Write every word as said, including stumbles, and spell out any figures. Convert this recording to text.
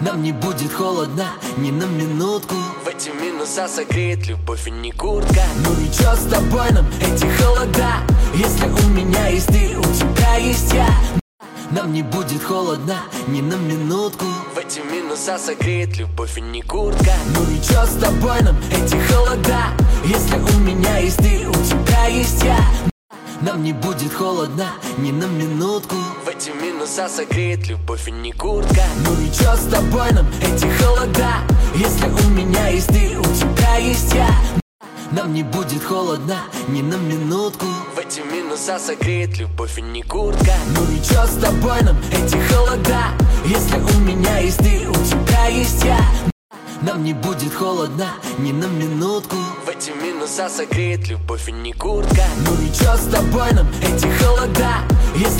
Нам не будет холодно ни на минутку. В эти минуса согреет любовь и не куртка. Ну и чё с тобой нам эти холода? Если у меня есть ты, у тебя есть я. Нам не будет холодно ни на минутку. В эти минуса согреет любовь и не куртка. Ну и чё с тобой нам эти холода? Если у меня есть ты, у тебя есть я. Нам не будет холодно ни на минутку. В эти минуса согреет любовь и не куртка. Ну и чё с тобой нам эти холода? Если у меня есть ты, у тебя есть я. Нам не будет холодно ни на минутку. В эти минуса согреет любовь и не куртка. Ну и чё с тобой нам эти холода? Если у меня есть ты, у тебя есть я. Нам не будет холодно ни на минутку. В эти минуса согреет любовь и не куртка. Ну и чё с тобой нам эти холода? Если